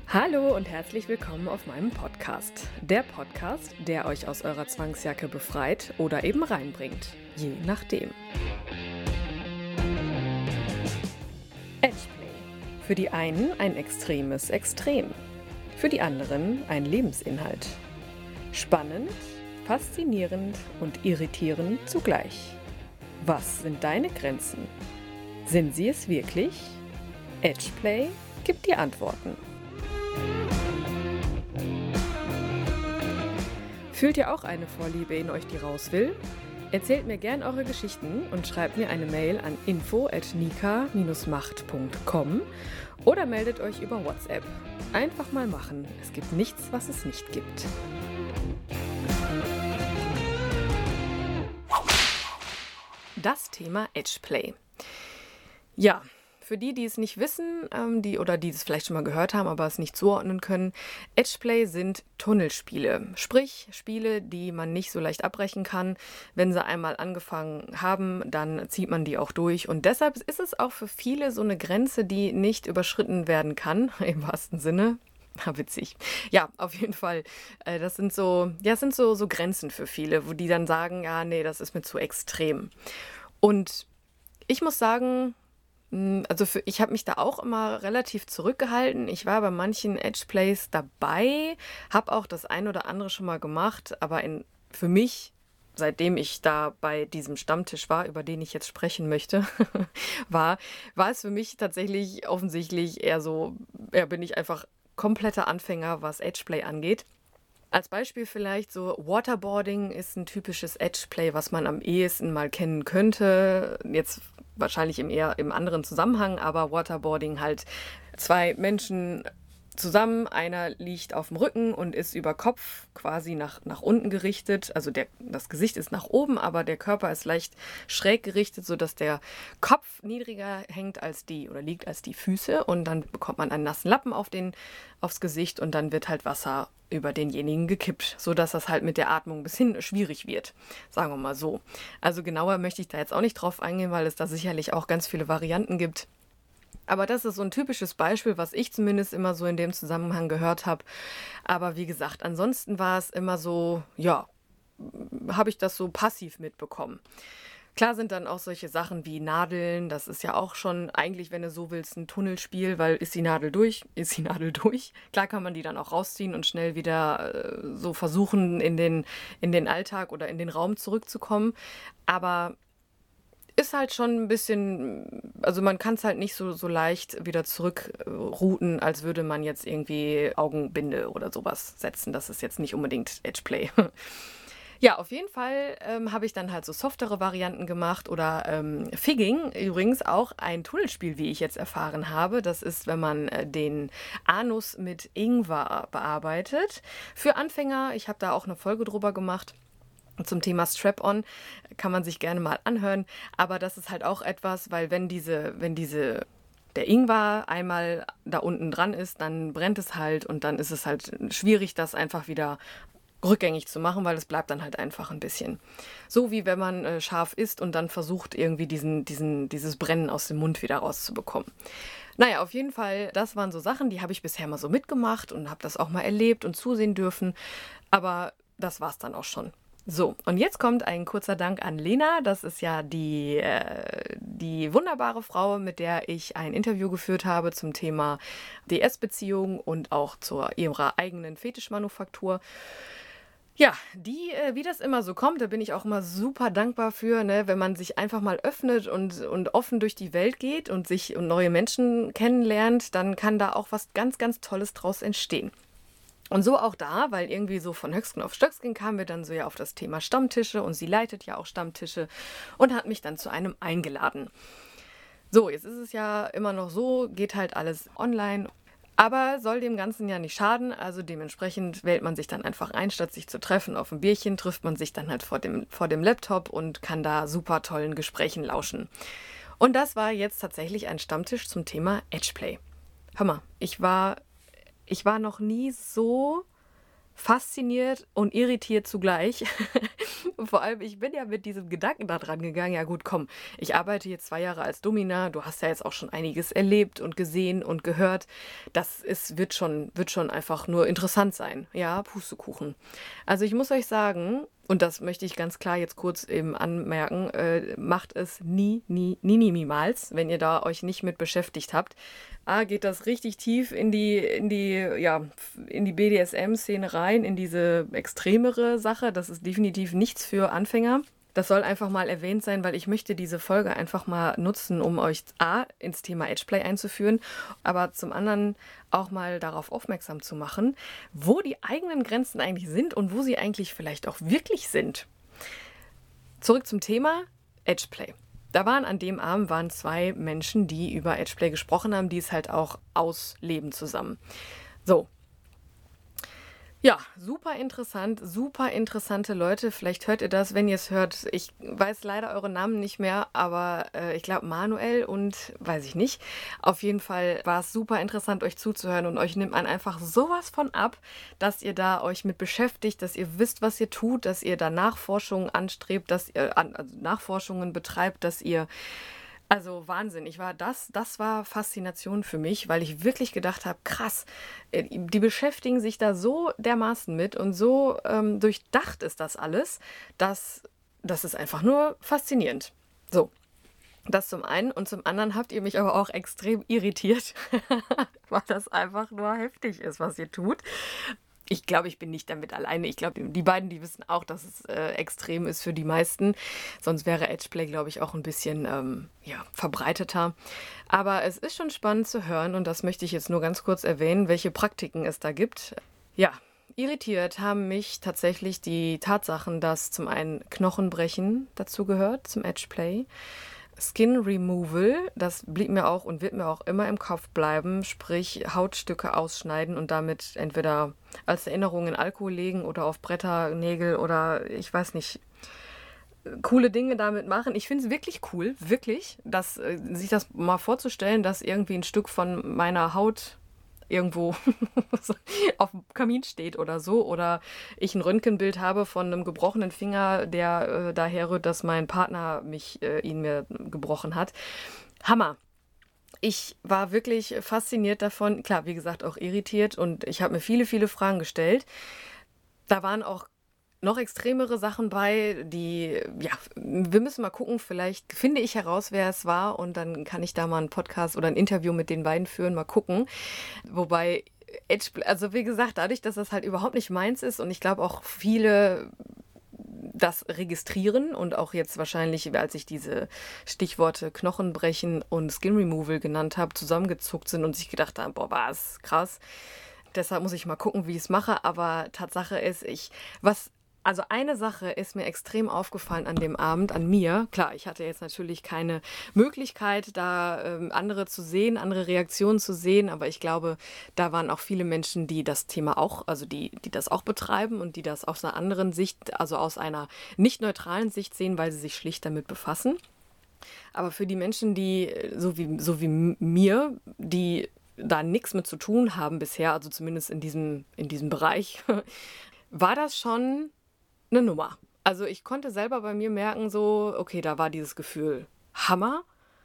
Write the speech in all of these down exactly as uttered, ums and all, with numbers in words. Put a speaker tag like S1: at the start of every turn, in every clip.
S1: Hallo und herzlich willkommen auf meinem Podcast. Der Podcast, der euch aus eurer Zwangsjacke befreit oder eben reinbringt. Je nachdem. Edgeplay. Für die einen ein extremes Extrem. Für die anderen ein Lebensinhalt. Spannend, faszinierend und irritierend zugleich. Was sind deine Grenzen? Sind sie es wirklich? Edgeplay gibt dir Antworten. Fühlt ihr auch eine Vorliebe in euch, die raus will? Erzählt mir gern eure Geschichten und schreibt mir eine Mail an info at nika macht punkt com oder meldet euch über WhatsApp. Einfach mal machen. Es gibt nichts, was es nicht gibt. Das Thema Edgeplay. Ja, für die, die es nicht wissen, ähm, die oder die es vielleicht schon mal gehört haben, aber es nicht zuordnen können, Edgeplay sind Tunnelspiele. Sprich, Spiele, die man nicht so leicht abbrechen kann. Wenn sie einmal angefangen haben, dann zieht man die auch durch. Und deshalb ist es auch für viele so eine Grenze, die nicht überschritten werden kann, im wahrsten Sinne. Na, witzig. Ja, auf jeden Fall. Äh, das sind so, ja, das sind so, so Grenzen für viele, wo die dann sagen, ja, nee, das ist mir zu extrem. Und ich muss sagen, also für, ich habe mich da auch immer relativ zurückgehalten. Ich war bei manchen Edgeplays dabei, habe auch das ein oder andere schon mal gemacht, aber in, für mich, seitdem ich da bei diesem Stammtisch war, über den ich jetzt sprechen möchte, war, war es für mich tatsächlich offensichtlich eher so, ja, bin ich einfach kompletter Anfänger, was Edgeplay angeht. Als Beispiel vielleicht so Waterboarding ist ein typisches Edgeplay, was man am ehesten mal kennen könnte. Jetzt wahrscheinlich im eher im anderen Zusammenhang, aber Waterboarding halt zwei Menschen zusammen, einer liegt auf dem Rücken und ist über Kopf quasi nach, nach unten gerichtet. Also der, das Gesicht ist nach oben, aber der Körper ist leicht schräg gerichtet, sodass der Kopf niedriger hängt als die oder liegt als die Füße. Und dann bekommt man einen nassen Lappen auf den, aufs Gesicht und dann wird halt Wasser über denjenigen gekippt, sodass das halt mit der Atmung ein bisschen schwierig wird, sagen wir mal so. Also genauer möchte ich da jetzt auch nicht drauf eingehen, weil es da sicherlich auch ganz viele Varianten gibt. Aber das ist so ein typisches Beispiel, was ich zumindest immer so in dem Zusammenhang gehört habe. Aber wie gesagt, ansonsten war es immer so, ja, habe ich das so passiv mitbekommen. Klar sind dann auch solche Sachen wie Nadeln, das ist ja auch schon eigentlich, wenn du so willst, ein Tunnelspiel, weil ist die Nadel durch, ist die Nadel durch. Klar kann man die dann auch rausziehen und schnell wieder äh, so versuchen, in den, in den Alltag oder in den Raum zurückzukommen. Aber ist halt schon ein bisschen, also man kann es halt nicht so, so leicht wieder zurückrouten, als würde man jetzt irgendwie Augenbinde oder sowas setzen. Das ist jetzt nicht unbedingt Edgeplay. Ja, auf jeden Fall ähm, habe ich dann halt so softere Varianten gemacht oder ähm, Figging, übrigens auch ein Tunnelspiel, wie ich jetzt erfahren habe. Das ist, wenn man äh, den Anus mit Ingwer bearbeitet. Für Anfänger, ich habe da auch eine Folge drüber gemacht. Zum Thema Strap-on kann man sich gerne mal anhören, aber das ist halt auch etwas, weil wenn diese, wenn diese, der Ingwer einmal da unten dran ist, dann brennt es halt und dann ist es halt schwierig, das einfach wieder rückgängig zu machen, weil es bleibt dann halt einfach ein bisschen. So wie wenn man äh, scharf isst und dann versucht irgendwie diesen, diesen, dieses Brennen aus dem Mund wieder rauszubekommen. Naja, auf jeden Fall, das waren so Sachen, die habe ich bisher mal so mitgemacht und habe das auch mal erlebt und zusehen dürfen, aber das war's dann auch schon. So, und jetzt kommt ein kurzer Dank an Lena. Das ist ja die, äh, die wunderbare Frau, mit der ich ein Interview geführt habe zum Thema D S-Beziehung und auch zu ihrer eigenen Fetischmanufaktur. Ja, die, äh, wie das immer so kommt, da bin ich auch immer super dankbar für, ne, wenn man sich einfach mal öffnet und, und offen durch die Welt geht und sich und neue Menschen kennenlernt, dann kann da auch was ganz, ganz Tolles draus entstehen. Und so auch da, weil irgendwie so von Höchstgen auf Stöcksken kamen wir dann so ja auf das Thema Stammtische und sie leitet ja auch Stammtische und hat mich dann zu einem eingeladen. So, jetzt ist es ja immer noch so, geht halt alles online, aber soll dem Ganzen ja nicht schaden, also dementsprechend wählt man sich dann einfach ein, statt sich zu treffen auf ein Bierchen, trifft man sich dann halt vor dem, vor dem Laptop und kann da super tollen Gesprächen lauschen. Und das war jetzt tatsächlich ein Stammtisch zum Thema Edgeplay. Hör mal, ich war... Ich war noch nie so fasziniert und irritiert zugleich. Vor allem, ich bin ja mit diesem Gedanken da dran gegangen, ja gut, komm, ich arbeite jetzt zwei Jahre als Domina, du hast ja jetzt auch schon einiges erlebt und gesehen und gehört. Das ist, wird schon, wird schon einfach nur interessant sein. Ja, Pustekuchen. Also ich muss euch sagen, und das möchte ich ganz klar jetzt kurz eben anmerken, äh, macht es nie, nie, nie, nie, niemals, wenn ihr da euch nicht mit beschäftigt habt. A, geht das richtig tief in die, in die, ja, in die B D S M-Szene rein, in diese extremere Sache. Das ist definitiv nichts für Anfänger. Das soll einfach mal erwähnt sein, weil ich möchte diese Folge einfach mal nutzen, um euch A, ins Thema Edgeplay einzuführen, aber zum anderen auch mal darauf aufmerksam zu machen, wo die eigenen Grenzen eigentlich sind und wo sie eigentlich vielleicht auch wirklich sind. Zurück zum Thema Edgeplay. Da waren an dem Abend waren zwei Menschen, die über Edgeplay gesprochen haben, die es halt auch ausleben zusammen. So. Ja, super interessant, super interessante Leute. Vielleicht hört ihr das, wenn ihr es hört. Ich weiß leider eure Namen nicht mehr, aber äh, ich glaube Manuel und weiß ich nicht. Auf jeden Fall war es super interessant, euch zuzuhören und euch nimmt man einfach sowas von ab, dass ihr da euch mit beschäftigt, dass ihr wisst, was ihr tut, dass ihr da Nachforschungen anstrebt, dass ihr an, also Nachforschungen betreibt, dass ihr Also Wahnsinn. Ich war das, das war Faszination für mich, weil ich wirklich gedacht habe, krass, äh, die beschäftigen sich da so dermaßen mit und so ähm, durchdacht ist das alles, dass das ist einfach nur faszinierend. So, das zum einen und zum anderen habt ihr mich aber auch extrem irritiert, weil das einfach nur heftig ist, was ihr tut. Ich glaube, ich bin nicht damit alleine. Ich glaube, die beiden, die wissen auch, dass es äh, extrem ist für die meisten. Sonst wäre Edgeplay, glaube ich, auch ein bisschen ähm, ja, verbreiteter. Aber es ist schon spannend zu hören und das möchte ich jetzt nur ganz kurz erwähnen, welche Praktiken es da gibt. Ja, irritiert haben mich tatsächlich die Tatsachen, dass zum einen Knochenbrechen dazu gehört, zum Edgeplay. Skin Removal, das blieb mir auch und wird mir auch immer im Kopf bleiben, sprich Hautstücke ausschneiden und damit entweder als Erinnerung in Alkohol legen oder auf Bretter, Nägel oder ich weiß nicht, coole Dinge damit machen. Ich finde es wirklich cool, wirklich, dass, äh, sich das mal vorzustellen, dass irgendwie ein Stück von meiner Haut irgendwo auf dem Kamin steht oder so. Oder ich ein Röntgenbild habe von einem gebrochenen Finger, der äh, daher rührt, dass mein Partner mich, äh, ihn mir gebrochen hat. Hammer. Ich war wirklich fasziniert davon. Klar, wie gesagt, auch irritiert und ich habe mir viele, viele Fragen gestellt. Da waren auch noch extremere Sachen bei, die, ja, wir müssen mal gucken, vielleicht finde ich heraus, wer es war und dann kann ich da mal einen Podcast oder ein Interview mit den beiden führen, mal gucken. Wobei, Edge, also wie gesagt, dadurch, dass das halt überhaupt nicht meins ist und ich glaube auch viele das registrieren und auch jetzt wahrscheinlich, als ich diese Stichworte Knochenbrechen und Skin Removal genannt habe, zusammengezuckt sind und sich gedacht haben, boah, was krass. Deshalb muss ich mal gucken, wie ich es mache, aber Tatsache ist, ich, was Also eine Sache ist mir extrem aufgefallen an dem Abend, an mir. Klar, ich hatte jetzt natürlich keine Möglichkeit, da ähm, andere zu sehen, andere Reaktionen zu sehen, aber ich glaube, da waren auch viele Menschen, die das Thema auch, also die, die das auch betreiben und die das aus einer anderen Sicht, also aus einer nicht neutralen Sicht sehen, weil sie sich schlicht damit befassen. Aber für die Menschen, die, äh, so wie, so wie mir, die da nichts mit zu tun haben bisher, also zumindest in diesem, in diesem Bereich, war das schon eine Nummer. Also ich konnte selber bei mir merken, so, okay, da war dieses Gefühl Hammer,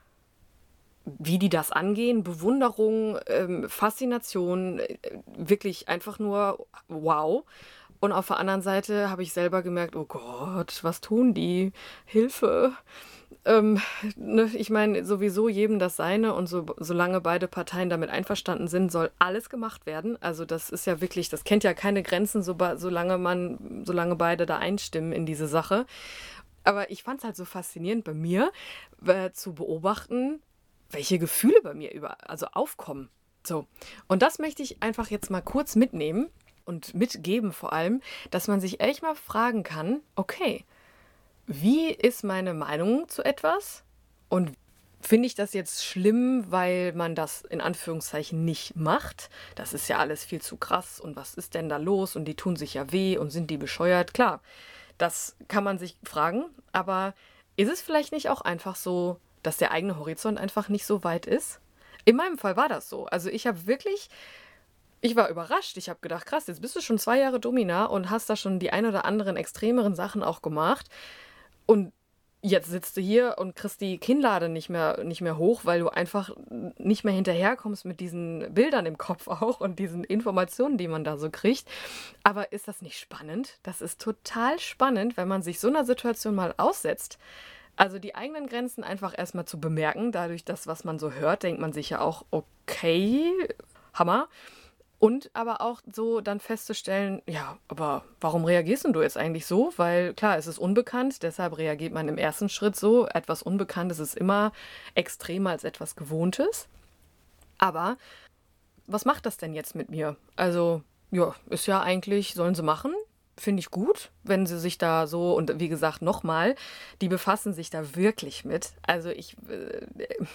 S1: wie die das angehen, Bewunderung, ähm, Faszination, äh, wirklich einfach nur wow. Und auf der anderen Seite habe ich selber gemerkt, oh Gott, was tun die? Hilfe. Ähm, ne, ich meine, sowieso jedem das Seine und so, solange beide Parteien damit einverstanden sind, soll alles gemacht werden. Also das ist ja wirklich, das kennt ja keine Grenzen, so, solange man, solange beide da einstimmen in diese Sache. Aber ich fand es halt so faszinierend bei mir, äh, zu beobachten, welche Gefühle bei mir über, also aufkommen. So. Und das möchte ich einfach jetzt mal kurz mitnehmen und mitgeben vor allem, dass man sich echt mal fragen kann, okay, wie ist meine Meinung zu etwas? Und finde ich das jetzt schlimm, weil man das in Anführungszeichen nicht macht? Das ist ja alles viel zu krass. Und was ist denn da los? Und die tun sich ja weh und sind die bescheuert? Klar, das kann man sich fragen. Aber ist es vielleicht nicht auch einfach so, dass der eigene Horizont einfach nicht so weit ist? In meinem Fall war das so. Also ich habe wirklich ich war überrascht. Ich habe gedacht, krass, jetzt bist du schon zwei Jahre Domina und hast da schon die ein oder anderen extremeren Sachen auch gemacht. Und jetzt sitzt du hier und kriegst die Kinnlade nicht mehr, nicht mehr hoch, weil du einfach nicht mehr hinterherkommst mit diesen Bildern im Kopf auch und diesen Informationen, die man da so kriegt. Aber ist das nicht spannend? Das ist total spannend, wenn man sich so einer Situation mal aussetzt. Also die eigenen Grenzen einfach erstmal zu bemerken. Dadurch, das, was man so hört, denkt man sich ja auch, okay, Hammer. Und aber auch so dann festzustellen, ja, aber warum reagierst denn du jetzt eigentlich so? Weil klar, es ist unbekannt, deshalb reagiert man im ersten Schritt so. Etwas Unbekanntes ist immer extremer als etwas Gewohntes. Aber was macht das denn jetzt mit mir? Also, ja, ist ja eigentlich, sollen sie machen. Finde ich gut, wenn sie sich da so, und wie gesagt, nochmal, die befassen sich da wirklich mit. Also ich, äh,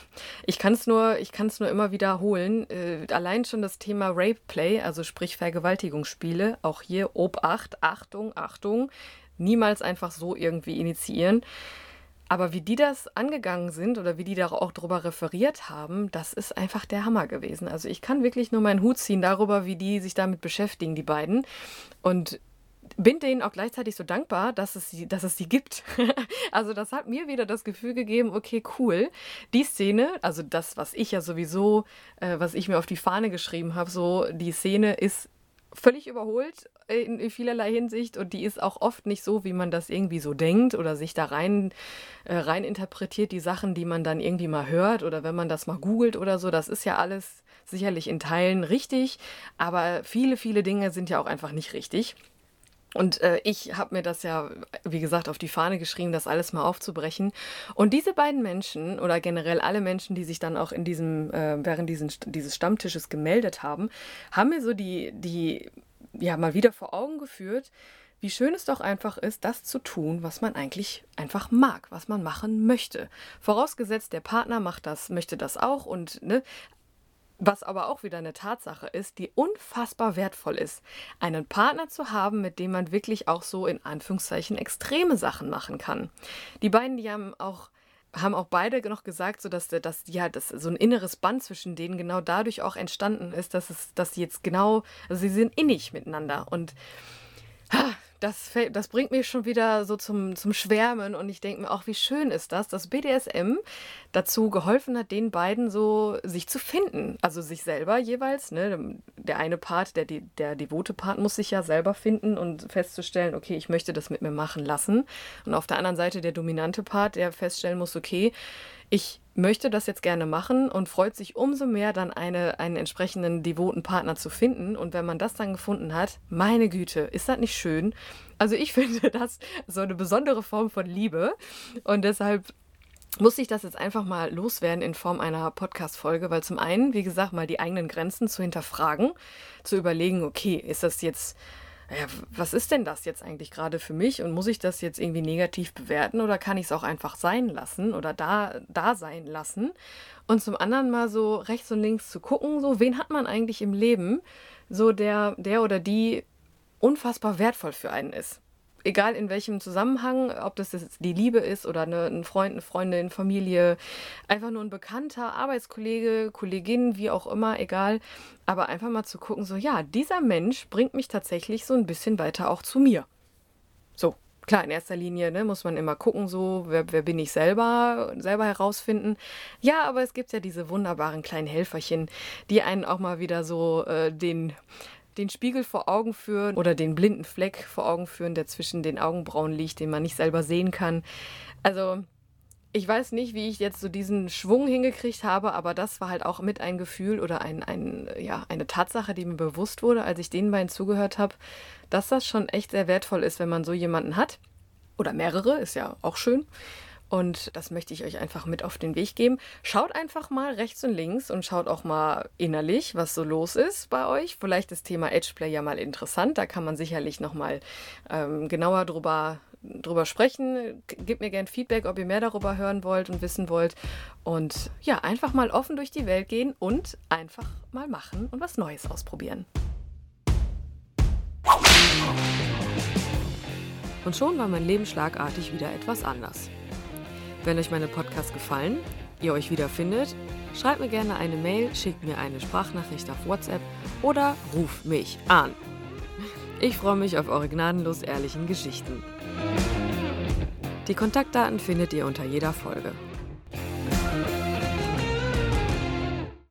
S1: ich kann es nur, ich kann es nur immer wiederholen. Äh, allein schon das Thema Rape Play, also sprich Vergewaltigungsspiele, auch hier Obacht, Achtung, Achtung, niemals einfach so irgendwie initiieren. Aber wie die das angegangen sind oder wie die da auch drüber referiert haben, das ist einfach der Hammer gewesen. Also ich kann wirklich nur meinen Hut ziehen darüber, wie die sich damit beschäftigen, die beiden. Und bin denen auch gleichzeitig so dankbar, dass es sie, dass es sie gibt. Also das hat mir wieder das Gefühl gegeben, okay, cool. Die Szene, also das, was ich ja sowieso, äh, was ich mir auf die Fahne geschrieben habe, so die Szene ist völlig überholt in, in vielerlei Hinsicht und die ist auch oft nicht so, wie man das irgendwie so denkt oder sich da rein, äh, rein interpretiert, die Sachen, die man dann irgendwie mal hört oder wenn man das mal googelt oder so. Das ist ja alles sicherlich in Teilen richtig, aber viele, viele Dinge sind ja auch einfach nicht richtig. Und äh, ich habe mir das ja, wie gesagt, auf die Fahne geschrieben, das alles mal aufzubrechen. Und diese beiden Menschen oder generell alle Menschen, die sich dann auch in diesem, äh, während diesen, dieses Stammtisches gemeldet haben, haben mir so die, die, ja, mal wieder vor Augen geführt, wie schön es doch einfach ist, das zu tun, was man eigentlich einfach mag, was man machen möchte. Vorausgesetzt, der Partner macht das, möchte das auch und, ne, was aber auch wieder eine Tatsache ist, die unfassbar wertvoll ist, einen Partner zu haben, mit dem man wirklich auch so in Anführungszeichen extreme Sachen machen kann. Die beiden, die haben auch, haben auch beide noch gesagt, so dass, dass ja, dass so ein inneres Band zwischen denen genau dadurch auch entstanden ist, dass es, dass sie jetzt genau, also sie sind innig miteinander und Das, das bringt mich schon wieder so zum, zum Schwärmen und ich denke mir auch, wie schön ist das, dass B D S M dazu geholfen hat, den beiden so sich zu finden. Also sich selber jeweils, ne? Der eine Part, der, der devote Part muss sich ja selber finden und festzustellen, okay, ich möchte das mit mir machen lassen. Und auf der anderen Seite der dominante Part, der feststellen muss, okay, ich möchte das jetzt gerne machen und freut sich umso mehr, dann eine, einen entsprechenden devoten Partner zu finden. Und wenn man das dann gefunden hat, meine Güte, ist das nicht schön? Also ich finde das so eine besondere Form von Liebe. Und deshalb muss ich das jetzt einfach mal loswerden in Form einer Podcast-Folge, weil zum einen, wie gesagt, mal die eigenen Grenzen zu hinterfragen, zu überlegen, okay, ist das jetzt... Ja, was ist denn das jetzt eigentlich gerade für mich und muss ich das jetzt irgendwie negativ bewerten oder kann ich es auch einfach sein lassen oder da, da sein lassen? Und zum anderen mal so rechts und links zu gucken, so wen hat man eigentlich im Leben, so der, der oder die unfassbar wertvoll für einen ist. Egal in welchem Zusammenhang, ob das jetzt die Liebe ist oder eine, ein Freund, eine Freundin, Familie, einfach nur ein Bekannter, Arbeitskollege, Kollegin, wie auch immer, egal. Aber einfach mal zu gucken, so ja, dieser Mensch bringt mich tatsächlich so ein bisschen weiter auch zu mir. So, klar, in erster Linie ne, muss man immer gucken, so wer, wer bin ich selber, selber herausfinden. Ja, aber es gibt ja diese wunderbaren kleinen Helferchen, die einen auch mal wieder so äh, den... den Spiegel vor Augen führen oder den blinden Fleck vor Augen führen, der zwischen den Augenbrauen liegt, den man nicht selber sehen kann. Also ich weiß nicht, wie ich jetzt so diesen Schwung hingekriegt habe, aber das war halt auch mit ein Gefühl oder ein, ein, ja, eine Tatsache, die mir bewusst wurde, als ich den beiden zugehört habe, dass das schon echt sehr wertvoll ist, wenn man so jemanden hat. Oder mehrere, ist ja auch schön. Und das möchte ich euch einfach mit auf den Weg geben. Schaut einfach mal rechts und links und schaut auch mal innerlich, was so los ist bei euch. Vielleicht ist das Thema Edgeplay ja mal interessant. Da kann man sicherlich nochmal ähm, genauer drüber, drüber sprechen. Gebt mir gerne Feedback, ob ihr mehr darüber hören wollt und wissen wollt. Und ja, einfach mal offen durch die Welt gehen und einfach mal machen und was Neues ausprobieren. Und schon war mein Leben schlagartig wieder etwas anders. Wenn euch meine Podcasts gefallen, ihr euch wiederfindet, schreibt mir gerne eine Mail, schickt mir eine Sprachnachricht auf WhatsApp oder ruft mich an. Ich freue mich auf eure gnadenlos ehrlichen Geschichten. Die Kontaktdaten findet ihr unter jeder Folge.